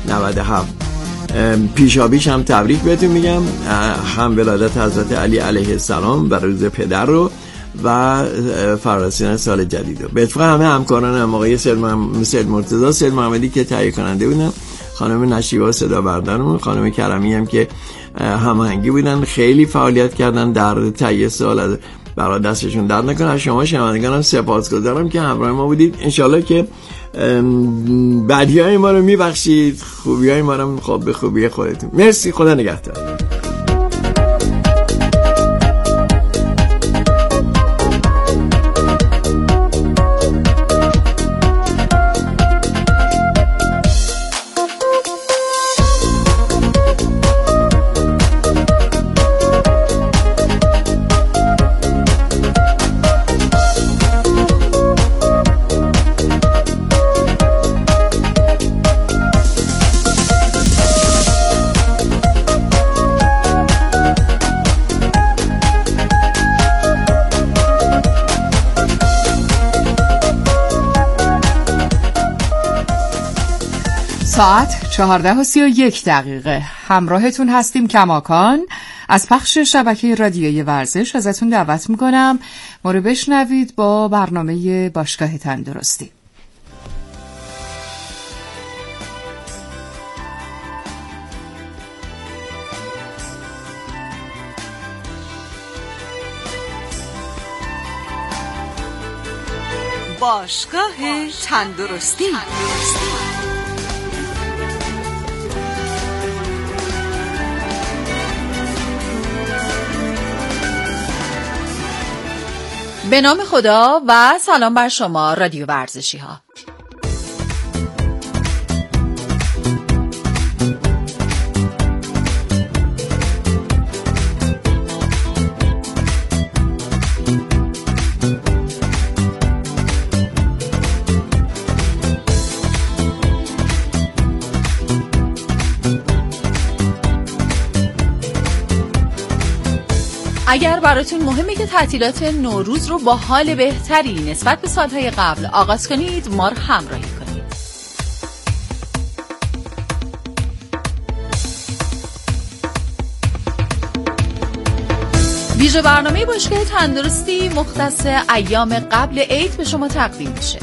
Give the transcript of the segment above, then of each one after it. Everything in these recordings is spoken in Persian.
97. پیشابیش هم تبریک بهتون میگم، هم ولادت حضرت علی علیه السلام و روز پدر رو و فرارسیدن سال جدید رو. به اتفاق همه همکارانم، آقای سید مرتضی، سید محمدی که تهیه کننده بودن، خانم نشیبا صدا بردارمون، خانم کرمی هم که هماهنگی بودن، خیلی فعالیت کردن در تهیه سال، برای دستشون درد نکنه. شما شنوندگانم سپاسگزارم که همراه ما بودید. انشالله که بدیهای ما رو میبخشید، خوبیهای ما رو خب به خوبی خودتون. مرسی، خدا نگهدار. ساعت 14:31 همراهتون هستیم کماکان. از پخش شبکه رادیویی ورزش ازتون دعوت میکنم ما رو بشنوید با برنامه باشگاه تندرستی. باشگاه تندرستی. به نام خدا و سلام بر شما رادیو ورزشی ها. اگر براتون مهمه که تعطیلات نوروز رو با حال بهتری نسبت به سالهای قبل آغاز کنید، ما رو همراهی کنید. ویژه برنامه باشگاه تندرستی مختص ایام قبل عید به شما تقدیم میشه.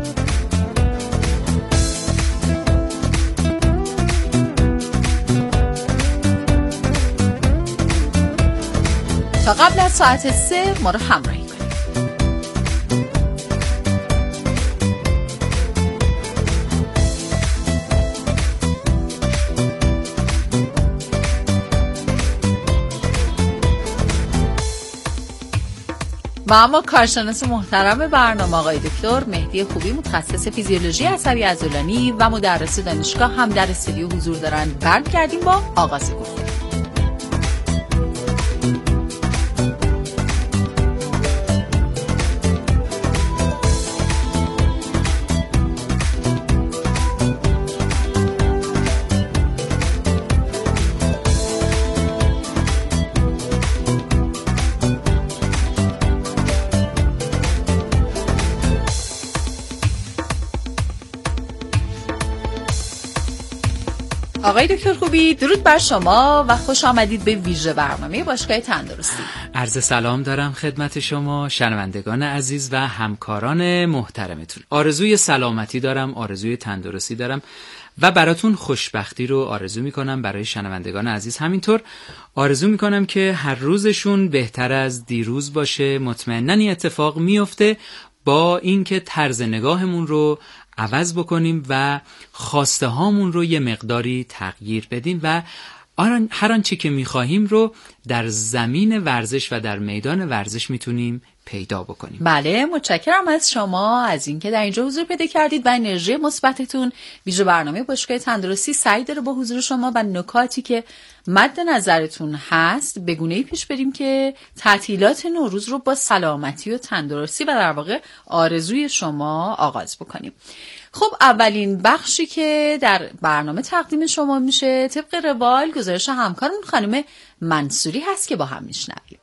تا قبل از ساعت 3 ما رو همراهی کنید. و اما کارشناس محترم برنامه آقای دکتر مهدی خوبی، متخصص فیزیولوژی عصبی عضلانی و مدرس دانشگاه هم در استودیو حضور دارند. برگردیم با آغاز گفتگو. آقای دکتر خوبی، درود بر شما و خوش آمدید به ویژه برنامه باشگاه تندرستی. عرض سلام دارم خدمت شما شنوندگان عزیز و همکاران محترمتون. آرزوی سلامتی دارم، آرزوی تندرستی دارم و براتون خوشبختی رو آرزو میکنم. برای شنوندگان عزیز همینطور آرزو میکنم که هر روزشون بهتر از دیروز باشه. مطمئناً این اتفاق میفته با اینکه طرز نگاهمون رو عوض بکنیم و خواسته هامون رو یه مقداری تغییر بدیم و هر آنچه که میخواهیم رو در زمین ورزش و در میدان ورزش میتونیم پیدا بکنیم. بله، متشکرم از شما از اینکه در اینجا حضور پیدا کردید و انرژی مثبتتون. ویژه برنامه باشگاه تندرستی سعی داره با حضور شما و نکاتی که مد نظرتون هست به گونه‌ای پیش بریم که تعطیلات نوروز رو با سلامتی و تندرستی و در واقع آرزوی شما آغاز بکنیم. خب اولین بخشی که در برنامه تقدیم شما میشه طبق روال گزارش همکارمون خانم منصوری هست که با هم میشنویم.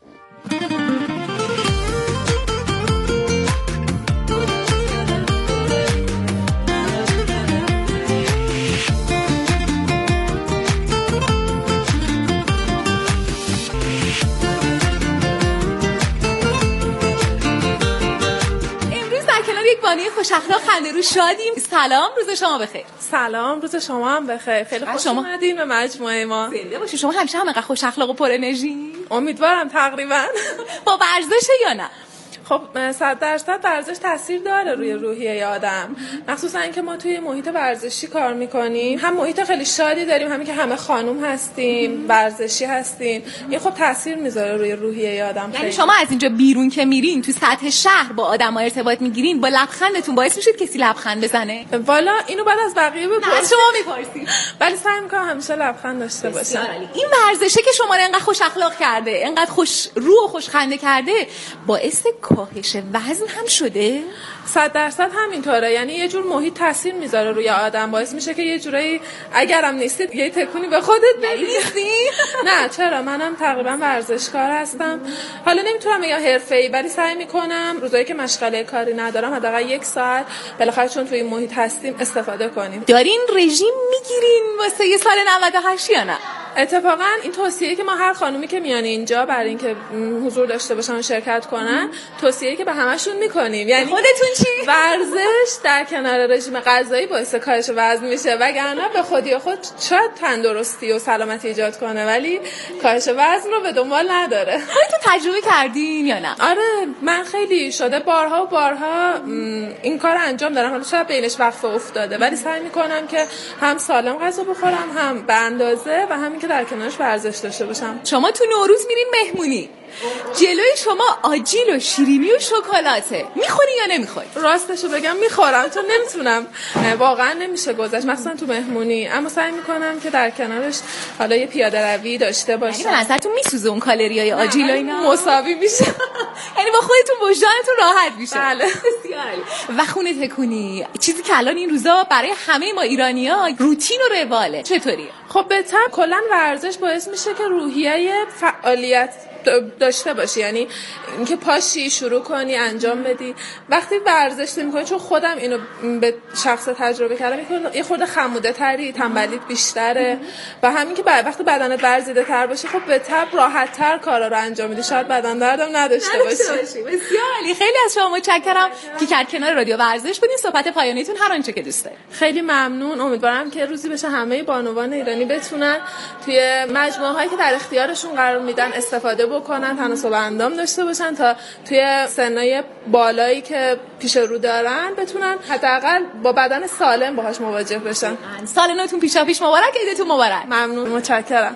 خوش اخلاق، خنده رو، شادیم. سلام، روز شما بخیر. سلام، روز شما هم بخیر. خیلی خوش اومدین به مجموعه ما. زنده باشید. شما همیشه همینقدر خوش اخلاق و پر انرژی؟ امیدوارم. تقریبا. با ورزش یا نه؟ خب 100% ورزش تاثیر داره روی روحیه آدم، مخصوصا اینکه ما توی محیط ورزشی کار میکنیم، هم محیط خیلی شادی داریم، همین که همه خانم هستیم، ورزشی هستیم، این خب تاثیر میذاره روی روحیه آدم. یعنی شما از اینجا بیرون که میرین تو سطح شهر با آدم‌ها ارتباط میگیرین، با لبخندتون باعث میشید کسی لبخند بزنه؟ والا اینو بعد از بقیه بپرسید. از شما میپرسید. ولی سعی میکنم همیشه لبخند داشته باشم. این ورزشه که شما رو انقدر خوش اخلاق کرده، انقدر خوش رو و خوش خنده کرده، باعث کاهش وزن هم شده؟ 100% همینطوره. یعنی یه جور محیط تاثیر میذاره روی آدم، باعث میشه که یه جورایی اگرم نیستید یه تکونی به خودت بدی. نیستی؟ نه چرا، منم تقریبا ورزشکار هستم. حالا نمیتونم بگم حرفه‌ای، ولی سعی میکنم روزایی که مشغله کاری ندارم حداقل 1 ساعت بالاخره چون توی این محیط هستیم استفاده کنیم. دارین رژیم میگیرین واسه یه سال 98 یا نه؟ اتفاقا این توصیه که ما هر خانومی که میان اینجا برای اینکه حضور داشته باشن و شرکت کنن، توصیه که به همشون میکنیم. یعنی خودتون چی؟ ورزش در کنار رژیم غذایی باعث کاهش وزن میشه، وگرنه به خودی خود شاید تندرستی و سلامتی ایجاد کنه ولی کاهش وزن رو به دنبال نداره. خودتون تجربه کردین یا نه؟ آره، من خیلی شده بارها و بارها این کار انجام دادم. حالا شاید بینش وقفه افتاده ولی سعی میکنم که هم سالم غذا بخورم، هم به اندازه، و همین که در کنارش ورزش داشته باشم. شما تو نوروز میرین مهمونی، جلوی شما آجیل و شیرینی و شکلاته، میخوری یا نمیخوری؟ راستشو بگم میخورم، چون نمیتونم، واقعا نمیشه گذشت، مثلا تو مهمونی، اما سعی میکنم که در کنارش حالا یه پیاده روی داشته باشم. یعنی به نظرتون میسوزه اون کالریای آجیل و اینا؟ مساوی میشه. یعنی با خودتون وجدانتون راحت میشه. بله. و خونه تکونی، چیزی که الان این روزا برای همه ما ایرانی‌ها روتین و رواله، چطوریه؟ خب به طب کلا ورزش باعث میشه که روحیه فعالیت داشته باشی، یعنی اینکه پاشی شروع کنی انجام بدی. وقتی ورزش می‌کنی، چون خودم اینو به شخص تجربه کردم، یه خورده خموده تری، تنبلیت بیشتره و همین که وقتی بدنت ورزیده تر باشه، خب به طب راحت تر کارا رو انجام میدی، شاید بدن دردم نداشته باشی. بسیار عالی، خیلی از شما متشکرم که کنار رادیو ورزش بودین. صحبت پایانیتون هر آنچه که دوست دارید. خیلی ممنون. امیدوارم که روزی بشه همه بانوان ایرانی بتونن توی مجموعه‌هایی که در اختیارشون قرار میدن استفاده بکنن، تناسب اندام داشته باشن تا توی سنای بالایی که پیش رو دارن بتونن حداقل با بدن سالم باهاش مواجه بشن. سال نوتون پیشاپیش مبارک، عیدتون مبارک. ممنون، متشکرم.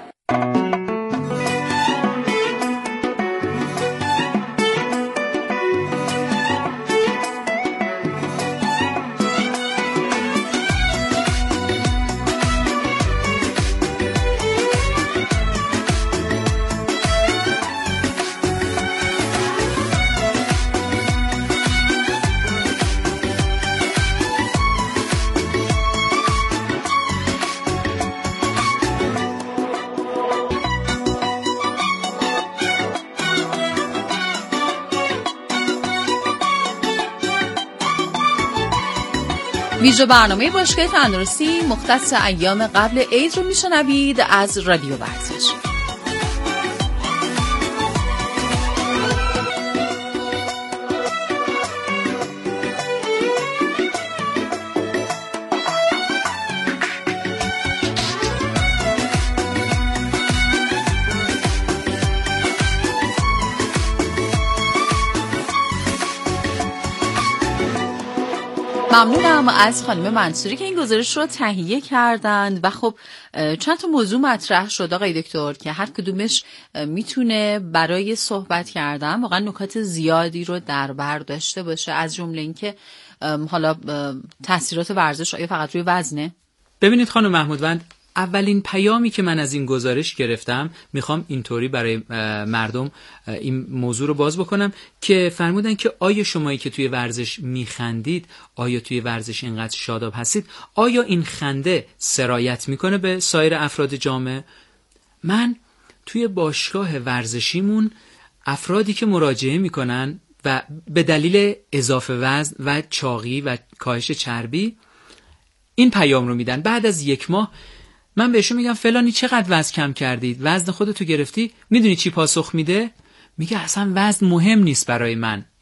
ویژه برنامه باشگاه تندرستی مختص ایام قبل عید رو میشنوید از رادیو ورزش. ممنونم از خانم منصوری که این گزارش رو تهیه کردند و خب چند تا موضوع مطرح شد آقای دکتر که هر کدومش میتونه برای صحبت کردن واقعا نکات زیادی رو در بر داشته باشه، از جمله اینکه حالا تاثیرات ورزش آیا فقط روی وزنه؟ ببینید خانم محمودوند، اولین پیامی که من از این گزارش گرفتم، میخوام اینطوری برای مردم این موضوع رو باز بکنم که فرمودن که آیا شمایی که توی ورزش میخندید، آیا توی ورزش اینقدر شاداب هستید، آیا این خنده سرایت میکنه به سایر افراد جامعه؟ من توی باشگاه ورزشیمون افرادی که مراجعه میکنن و به دلیل اضافه وزن و چاقی و کاهش چربی این پیام رو میدن، بعد از 1 ماه من بهشون میگم فلانی چقدر وزن کم کردید، وزن خودتو گرفتی؟ میدونی چی پاسخ میده؟ میگه اصلا وزن مهم نیست برای من.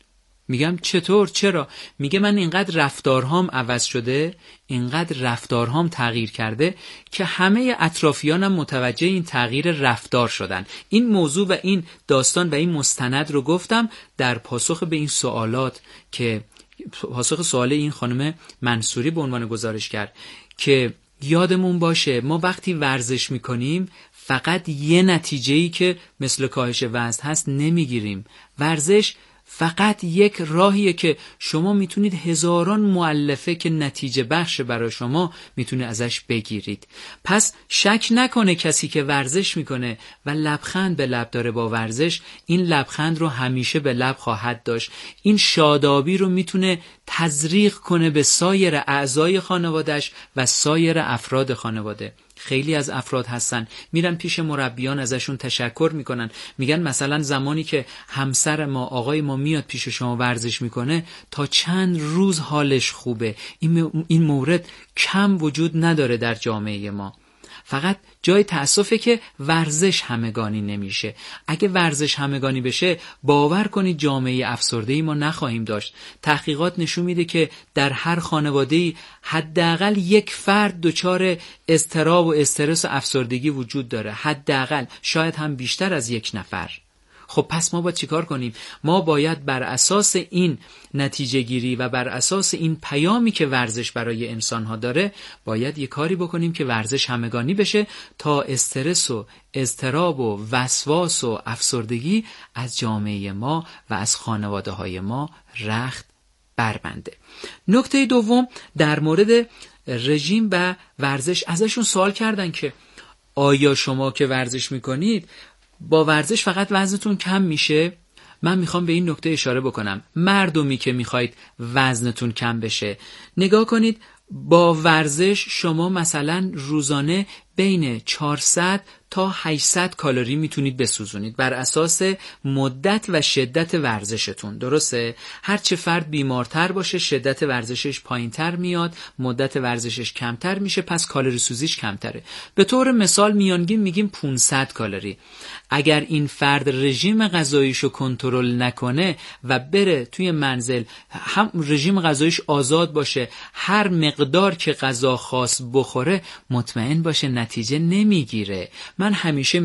میگم چطور؟ چرا؟ میگه من اینقدر رفتارهام عوض شده، اینقدر رفتارهام تغییر کرده که همه اطرافیانم متوجه این تغییر رفتار شدن. این موضوع و این داستان و این مستند رو گفتم در پاسخ به این سوالات که پاسخ سوال این خانم منصوری به عنوان گزارش کرد که یادمون باشه ما وقتی ورزش میکنیم فقط یه نتیجه‌ای که مثل کاهش وزن هست نمیگیریم. ورزش فقط یک راهیه که شما میتونید هزاران مؤلفه که نتیجه بخش برای شما میتونه ازش بگیرید. پس شک نکنه کسی که ورزش میکنه و لبخند به لب داره با ورزش، این لبخند رو همیشه به لب خواهد داشت. این شادابی رو میتونه تزریق کنه به سایر اعضای خانواده‌اش و سایر افراد خانواده. خیلی از افراد هستن میرن پیش مربیان ازشون تشکر میکنن، میگن مثلا زمانی که همسر ما آقای ما میاد پیش شما ورزش میکنه تا چند روز حالش خوبه. این مورد کم وجود نداره در جامعه ما. فقط جای تأسفه که ورزش همگانی نمیشه. اگه ورزش همگانی بشه باور کنید جامعه افسرده‌ای ما نخواهیم داشت. تحقیقات نشون میده که در هر خانواده‌ای حداقل یک فرد دچار اضطراب و استرس و افسردگی وجود داره، حداقل، شاید هم بیشتر از یک نفر. خب پس ما باید چیکار کنیم؟ ما باید بر اساس این نتیجه گیری و بر اساس این پیامی که ورزش برای انسان‌ها داره باید یه کاری بکنیم که ورزش همگانی بشه تا استرس و اضطراب و وسواس و افسردگی از جامعه ما و از خانواده‌های ما رخت بربنده. نکته دوم در مورد رژیم و ورزش ازشون سوال کردن که آیا شما که ورزش میکنید با ورزش فقط وزنتون کم میشه؟ من میخوام به این نکته اشاره بکنم. مردمی که میخواید وزنتون کم بشه، نگاه کنید با ورزش شما مثلا روزانه بین 400 تا 800 کالری میتونید بسوزونید بر اساس مدت و شدت ورزشتون. درسته؟ هرچه فرد بیمارتر باشه شدت ورزشش پایینتر میاد، مدت ورزشش کمتر میشه، پس کالری سوزیش کمتره. به طور مثال میانگین میگیم 500 کالری. اگر این فرد رژیم غذاییشو کنترل نکنه و بره توی منزل هم رژیم غذاییش آزاد باشه، هر مقدار که غذا خاص بخوره، مطمئن باشه نتیجه نمیگیره. من همیشه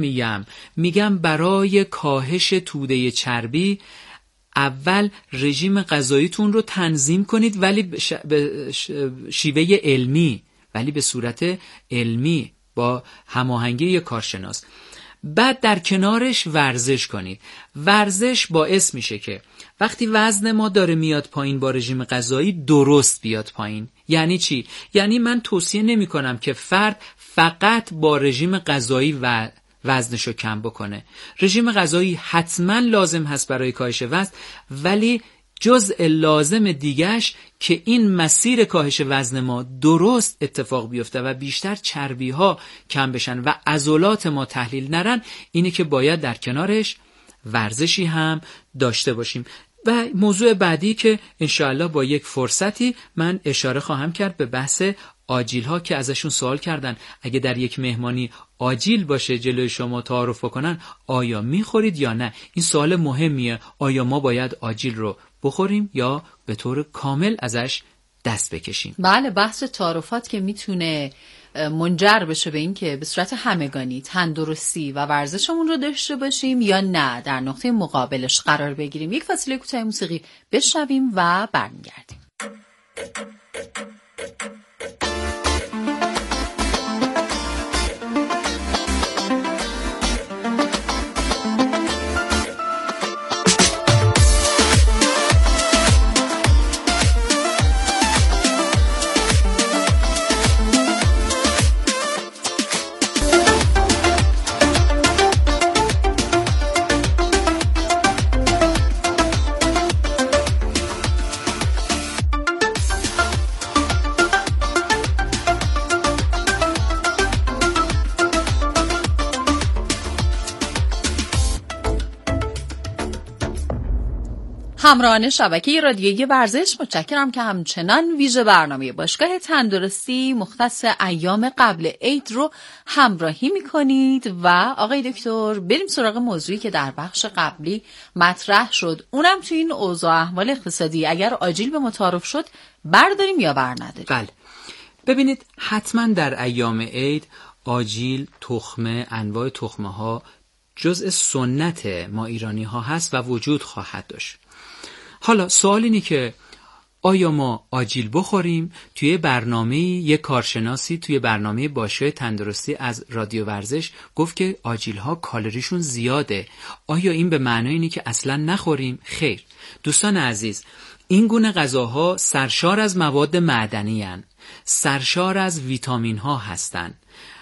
میگم برای کاهش توده چربی اول رژیم غذاییتون رو تنظیم کنید، ولی به شیوه علمی، ولی به صورت علمی با هماهنگی یک کارشناس. بعد در کنارش ورزش کنید. ورزش باعث میشه که وقتی وزن ما داره میاد پایین با رژیم غذایی درست بیاد پایین. یعنی چی؟ یعنی من توصیه نمی کنم که فرد فقط با رژیم غذایی و وزنشو کم بکنه. رژیم غذایی حتما لازم هست برای کاهش وزن، ولی جزء لازم دیگهش که این مسیر کاهش وزن ما درست اتفاق بیفته و بیشتر چربی ها کم بشن و عضلات ما تحلیل نرن، اینه که باید در کنارش ورزشی هم داشته باشیم. و موضوع بعدی که انشاءالله با یک فرصتی من اشاره خواهم کرد به بحث آجیل ها که ازشون سوال کردن اگه در یک مهمانی آجیل باشه جلوی شما تعارف بکنن آیا میخورید یا نه. این سوال مهمیه. آیا ما باید آجیل رو بخوریم یا به طور کامل ازش دست بکشیم؟ بله، بحث تعارفات که میتونه منجر بشه به این که به صورت همگانی تندرستی و ورزشمون رو داشته باشیم یا نه در نقطه مقابلش قرار بگیریم. یک فاصله کوتاه موسیقی بشنویم و برمیگردیم. همراهان شبکه رادیویی ورزش، متشکرم که همچنان ویژه برنامه باشگاه تندرستی مختص ایام قبل عید رو همراهی میکنید. و آقای دکتر بریم سراغ موضوعی که در بخش قبلی مطرح شد، اونم توی این اوضاع احوال اقتصادی اگر آجیل به ما تعارف شد برداریم یا برنداریم؟ بله، ببینید حتما در ایام عید آجیل، تخمه، انواع تخمه ها جزء سنت ما ایرانی ها هست و وجود خواهد داشت. حالا سوال اینه که آیا ما آجیل بخوریم؟ توی برنامه یک کارشناسی توی برنامه باشگاه تندرستی از رادیو ورزش گفت که آجیل ها کالریشون زیاده. آیا این به معنای اینه که اصلا نخوریم؟ خیر دوستان عزیز، این گونه غذاها سرشار از مواد معدنی هستند، سرشار از ویتامین ها هستند.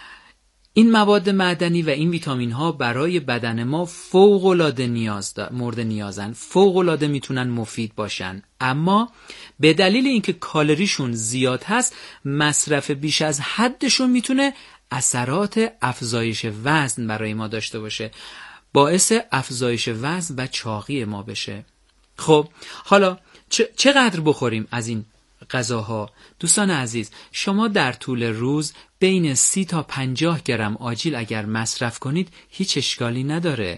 این مواد معدنی و این ویتامین ها برای بدن ما فوق العاده مورد نیازن، فوق العاده میتونن مفید باشن، اما به دلیل اینکه کالریشون زیاد هست مصرف بیش از حدشون میتونه اثرات افزایش وزن برای ما داشته باشه، باعث افزایش وزن و چاقی ما بشه. خب حالا چقدر بخوریم از این غذاها؟ دوستان عزیز، شما در طول روز بین 30 تا 50 گرم آجیل اگر مصرف کنید هیچ اشکالی نداره.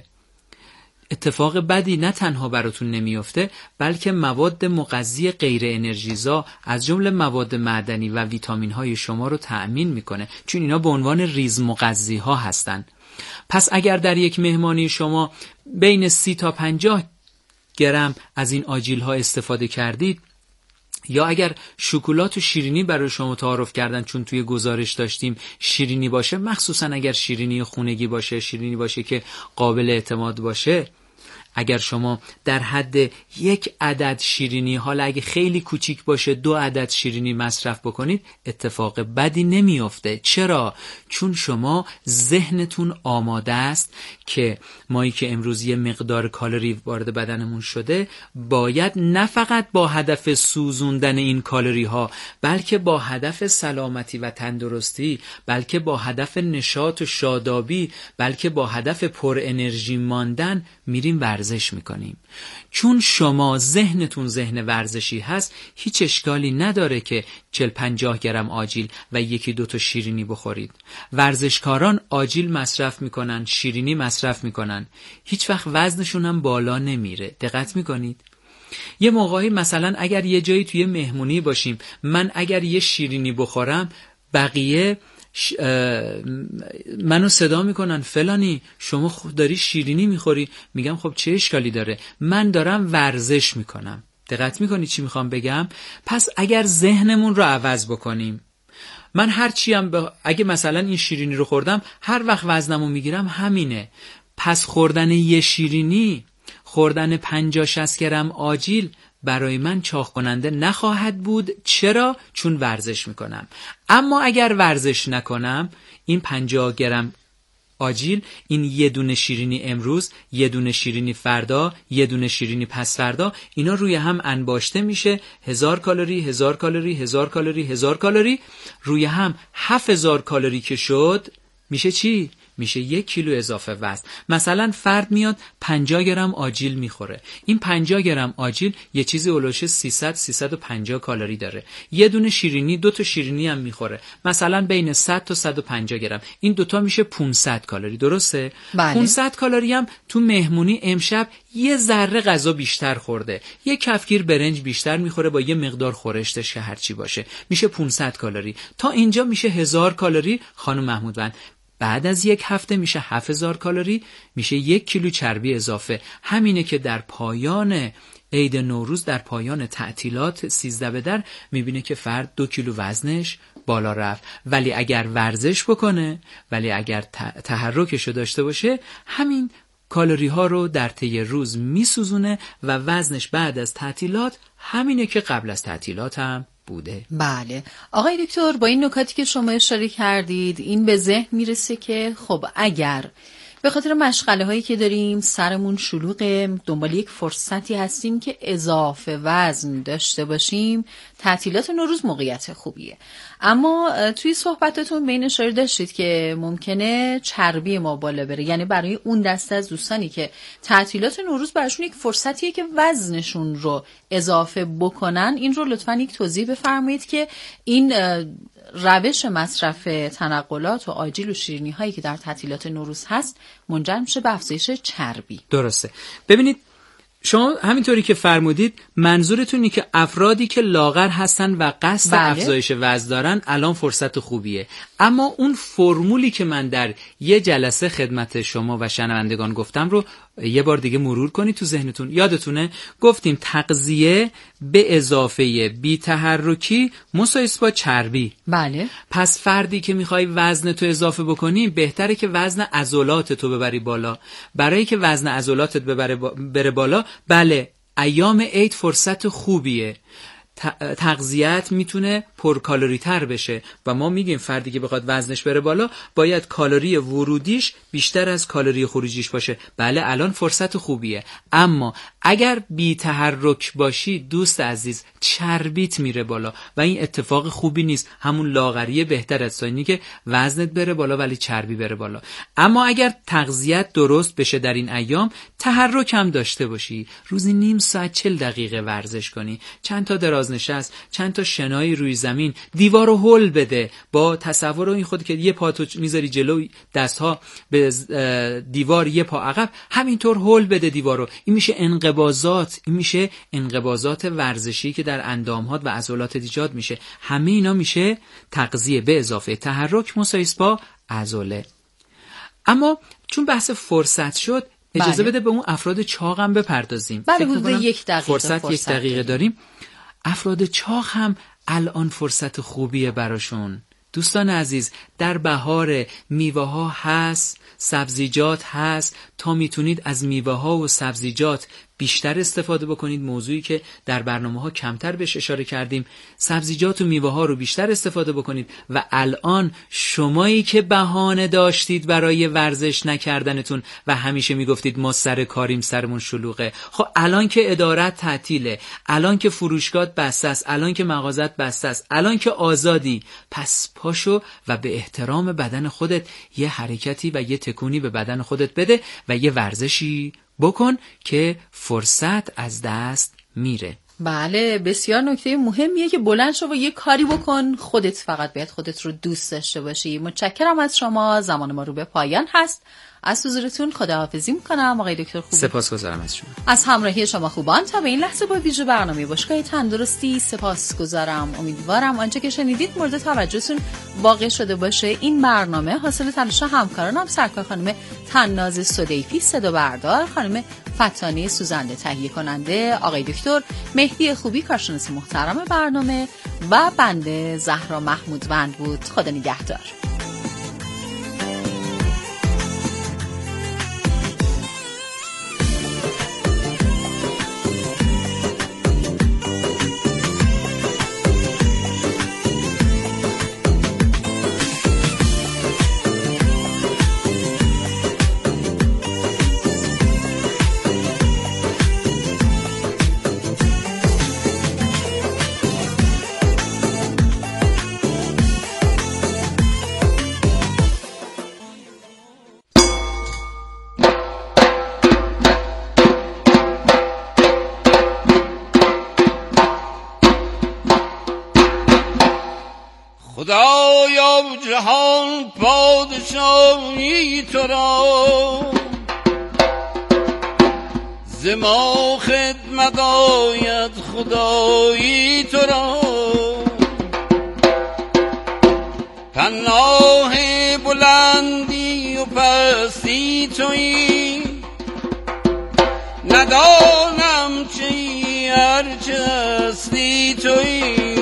اتفاق بدی نه تنها براتون نمیفته، بلکه مواد مغذی غیر انرژیزا از جمله مواد معدنی و ویتامین های شما رو تأمین میکنه، چون اینا به عنوان ریز مغذی ها هستن. پس اگر در یک مهمانی شما بین 30 تا 50 گرم از این آجیل ها استفاده کردید، یا اگر شکلات و شیرینی برای شما تعارف کردن، چون توی گزارش داشتیم شیرینی باشه، مخصوصا اگر شیرینی خونگی باشه، شیرینی باشه که قابل اعتماد باشه، اگر شما در حد 1 عدد شیرینی، حالا اگه خیلی کوچیک باشه 2 عدد شیرینی مصرف بکنید، اتفاق بدی نمیافته. چرا؟ چون شما ذهنتون آماده است که مایی که امروز یه مقدار کالری وارد بدنمون شده، باید نه فقط با هدف سوزوندن این کالری ها، بلکه با هدف سلامتی و تندرستی، بلکه با هدف نشاط و شادابی، بلکه با هدف پر انرژی ماندن میریم ورزش میکنیم. چون شما ذهنتون ذهن ورزشی هست، هیچ اشکالی نداره که 40-50 گرم آجیل و 1-2 تا شیرینی بخورید. ورزشکاران آجیل مصرف میکنن، شیرینی مصرف میکنن، هیچ وقت وزنشون هم بالا نمیره. دقت میکنید؟ یه موقعی مثلا اگر یه جایی توی مهمونی باشیم، من اگر یه شیرینی بخورم، بقیه منو صدا میکنن فلانی شما داری شیرینی میخوری، میگم خب چه اشکالی داره، من دارم ورزش میکنم. دقت میکنی چی میخوام بگم؟ پس اگر ذهنمون رو عوض بکنیم، من هرچی هم اگه مثلا این شیرینی رو خوردم هر وقت وزنمو میگیرم همینه، پس خوردن یه شیرینی، خوردن 50-60 گرم آجیل برای من چاق کننده نخواهد بود. چرا؟ چون ورزش میکنم. اما اگر ورزش نکنم، این 50 گرم آجیل، این 1 دونه شیرینی امروز، 1 دونه شیرینی فردا، 1 دونه شیرینی پس فردا، اینا روی هم انباشته میشه 1000 کالری 1000 کالری 1000 کالری 1000 کالری، روی هم 7000 کالری که شد، میشه چی؟ میشه 1 کیلو اضافه وزن. مثلا فرد میاد 50 گرم آجیل میخوره، این 50 گرم آجیل یه چیزی اولوش 300-350 کالری داره. 1 دونه شیرینی، 2 تا شیرینی هم میخوره، مثلا بین 100 تا 150 گرم، این دوتا میشه 500 کالری. درسته؟ بله. 500 کالری هم تو مهمونی امشب یه ذره غذا بیشتر خورده، یه کفگیر برنج بیشتر میخوره با یه مقدار خورشتش که هرچی باشه، میشه 500 کالری. تا اینجا میشه 1000 کالری. خانم محمودوند، بعد از 1 هفته میشه 7000 کالری، میشه 1 کیلو چربی اضافه. همینه که در پایان عید نوروز، در پایان تعطیلات 13 به در، میبینه که فرد 2 کیلو وزنش بالا رفت. ولی اگر ورزش بکنه، ولی اگر تحرکشو داشته باشه، همین کالری ها رو در طی روز میسوزونه و وزنش بعد از تعطیلات همینه که قبل از تعطیلات هم بوده. بله آقای دکتر، با این نکاتی که شما اشاره کردید این به ذهن میرسه که خب اگر به خاطر مشغله هایی که داریم، سرمون شلوغه، دنبال یک فرصتی هستیم که اضافه وزن داشته باشیم، تعطیلات نوروز موقعیت خوبیه. اما توی صحبتتون به این اشاره داشتید که ممکنه چربی ما بالا بره، یعنی برای اون دسته از دوستانی که تعطیلات نوروز براشون یک فرصتیه که وزنشون رو اضافه بکنن، این رو لطفاً یک توضیح بفرمایید که این روش مصرف تنقلات و آجیل و شیرینی هایی که در تعطیلات نوروز هست منجر میشه به افزایش چربی. درسته. ببینید شما همینطوری که فرمودید منظورتون اینه که افرادی که لاغر هستن و قصد افزایش وزن دارن الان فرصت خوبیه. اما اون فرمولی که من در یه جلسه خدمت شما و شنوندگان گفتم رو یه بار دیگه مرور کنید تو ذهنتون. یادتونه گفتیم تغذیه به اضافه بی تحرکی مساوی با چربی. بله. پس فردی که میخوای وزن تو اضافه بکنی بهتره که وزن عضلات تو ببری بالا. برای که وزن عضلاتت بره بالا، بله ایام عید فرصت خوبیه. تغذیه‌ات میتونه پرکالری تر بشه و ما میگیم فردی که بخواد وزنش بره بالا باید کالری ورودیش بیشتر از کالری خروجیش باشه. بله الان فرصت خوبیه. اما اگر بی تحرک باشی دوست عزیز چربیت میره بالا و این اتفاق خوبی نیست. همون لاغریه بهتر از اینی که وزنت بره بالا ولی چربی بره بالا. اما اگر تغذیه‌ات درست بشه در این ایام، تحرک هم داشته باشی، روزی نیم ساعت 40 دقیقه ورزش کنی، چند تا دراز نشست، چند تا شنایی روی زمین، دیوارو هل بده با تصور این خود که یه پا تو میذاری جلو، دستها به دیوار، یه پا عقب، همینطور هل بده دیوارو. این میشه انقباضات ورزشی که در اندام‌هات و عضلات ایجاد میشه. همه اینا میشه تغذیه به اضافه تحرک مساوی با عضله. اما چون بحث فرصت شد اجازه بده به اون افراد چاق هم بپردازیم. بله حدود 1 دقیقه فرصت 1 دقیقه داریم. افراد چاق هم الان فرصت خوبیه براشون. دوستان عزیز، در بهار میوه ها هست، سبزیجات هست، تا میتونید از میوه ها و سبزیجات بیشتر استفاده بکنید. موضوعی که در برنامه ها کمتر بهش اشاره کردیم، سبزیجات و میوه ها رو بیشتر استفاده بکنید. و الان شمایی که بهانه داشتید برای ورزش نکردنتون و همیشه میگفتید ما سر کاریم، سرمون شلوغه، خب الان که ادارت تعطیله، الان که فروشگاهت بسته است، الان که مغازت بسته است، الان که آزادی، پس پاشو و به احترام بدن خودت یه حرکتی و یه تکونی به بدن خودت بده و یه ورزشی بکن که فرصت از دست میره. بله بسیار نکته مهمیه که بلند شو و یه کاری بکن. خودت فقط باید خودت رو دوست داشته باشی. متشکرم از شما. زمان ما رو به پایان هست. از حضورتون خداحافظی میکنم آقای دکتر خوبی. سپاسگزارم از شما. از همراهی شما خوبان تا به این لحظه با ویژه برنامه باشگاه تندرستی سپاسگزارم. امیدوارم آنچه که شنیدید مورد توجهتون واقع شده باشه. این برنامه حاصل تلاش همکارانم، سرکار خانم طناز صدیفی صدا بردار، خانم فتانی سوزنده تهیه کننده، آقای دکتر مهدی خوبی کارشناس محترم برنامه و بنده زهرا محمودوند بود. خدا نگهدار. خدایا جهان پادشاهی تو را، ز ما خدمت آید خدایی تو را. پناه بلندی و پستی تویی، ندانم چی هرچه هستی تویی.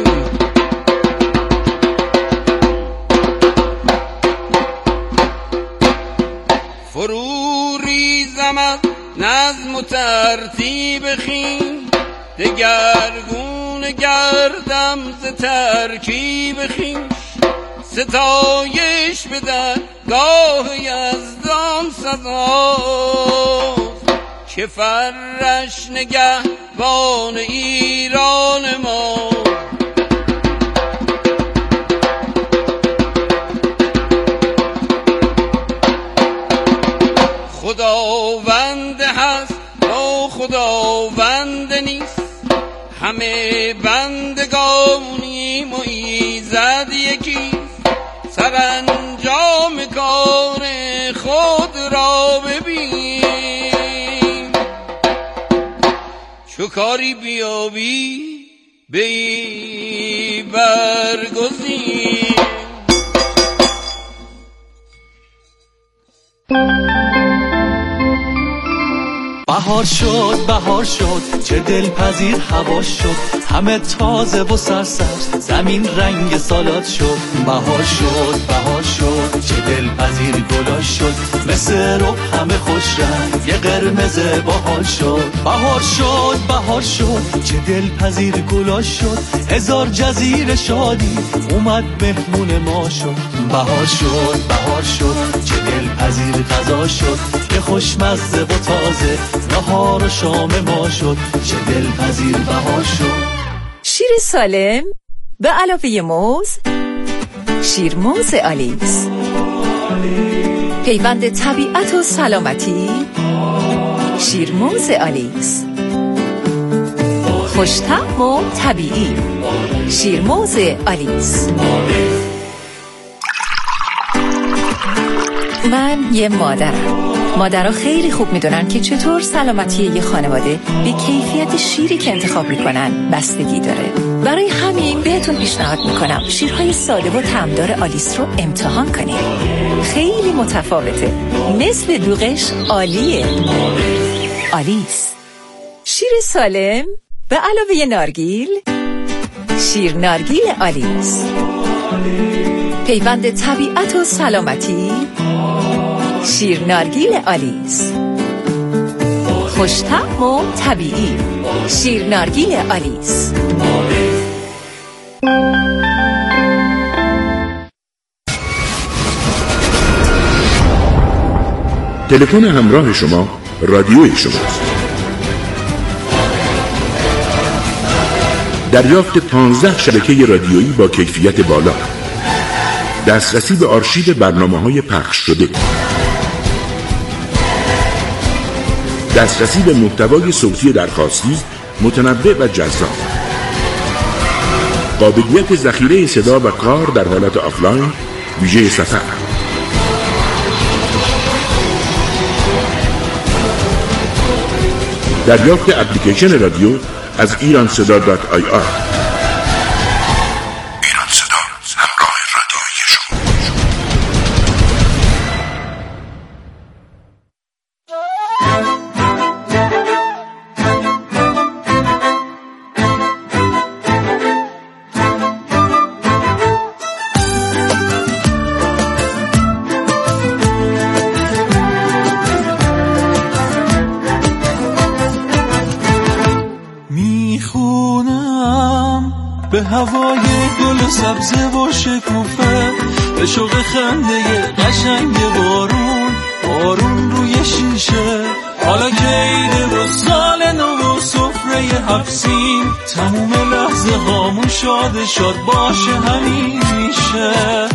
فرو ریزم از نظم و ترتیب خویش، دگرگون گردم ز ترکیب خویش. ستایش به درگاه یزدان سزاست که فرش نگهبان ایران ما. خداوند هست و خداوند نیست، همه بندگانیم و ایزد یکی. سرانجام کار خود را ببین، چو کاری بیابی بی برگزین. بهار شد چه دلپذیر هوا شد، همه تازه و سرسبز زمین رنگ سالاد شد. بهار شد چه دلپذیر گلا شد، مثل رو همه خوش رنگ یه قرمز باحال شد. بهار شد چه دلپذیر گلا شد، هزار جزیره شادی اومد مهمون ما شد. بهار شد چه دلپذیر غذا شد، که خوشمزه و تازه نهار و شام ما شد. چه دلپذیر بهار شد. شیر سالم به علاوه موز، شیرموز آلیس، پیوند طبیعت و سلامتی. شیرموز آلیس، خوش‌طعم و طبیعی. شیرموز آلیس. من یه مادرم. مادرها خیلی خوب میدونن که چطور سلامتی یه خانواده به کیفیت شیری که انتخاب میکنن بستگی داره. برای همین بهتون پیشنهاد میکنم شیرهای ساده و طعمدار آلیس رو امتحان کنید. خیلی متفاوته، مثل دوغش عالیه. آلیس، شیر سالم به علاوه نارگیل. شیر نارگیل آلیس، پیوند طبیعت و سلامتی. شیر نارگیل آلیس، خوش‌طعم و طبیعی. شیر نارگیل آلیس. تلفن همراه شما رادیوی شماست. دریافت 15 شبکه رادیویی با کیفیت بالا، دسترسی به آرشیو برنامه‌های پخش شده، دسترسی به محتوای صوتی درخواستی متنوع و جذاب، قابلیت ذخیره صدا و کار در حالت آفلاین ویژه سفر، دریافت اپلیکیشن رادیو از ایرانصدا.ir. به هوای گل سبز و شکوفه، به شوق خنده قشنگ بارون روی شیشه. حالا که عیده و سال نو و سفره هفسین، تموم لحظه هامون شاد باشه همیشه.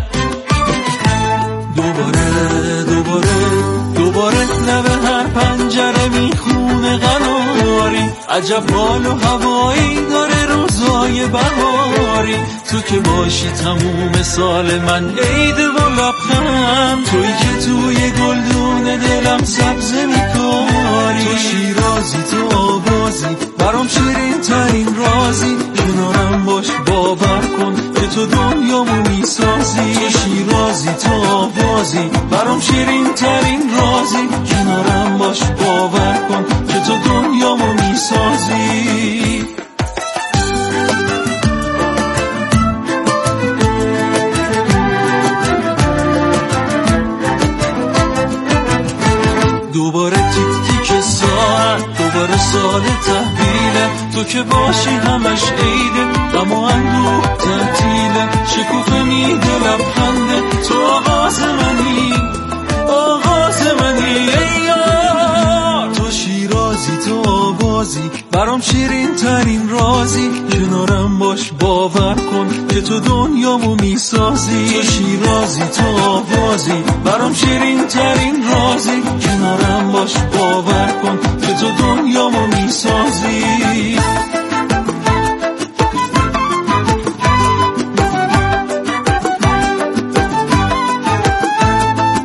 دوباره لب هر پنجره میخونه قناری، عجب حال و هوایی داره روزای بهاری. تو که باشی تموم سال من عید و لبخند، تویی که توی گلدون دلم سبزه میکاری. تو شیرازی، تو آوازی، برام شیرین ترین رازی. کنارم باش باور کن که تو دنیامو میسازی. تو شیرازی، تو آوازی، برام شیرین ترین رازی. کنارم باش باور کن که تو دنیامو میسازی. دوباره تیک تیک ساعت، دوباره سال تحویله، تو که باشی همش عیده، غم و اندوه تعطیله، شکوفه میده لبخنده، تو آغاز منی، آغاز منی ای یار. تو شیرازی، تو آوازی، برام شیرین ترین رازی، کنارم باش باور کن که تو دنیامو میسازی. تو شیرازی، تو آوازی، برام شیرین ترین رازی، کنارم باش باور کن که تو دنیامو میسازی.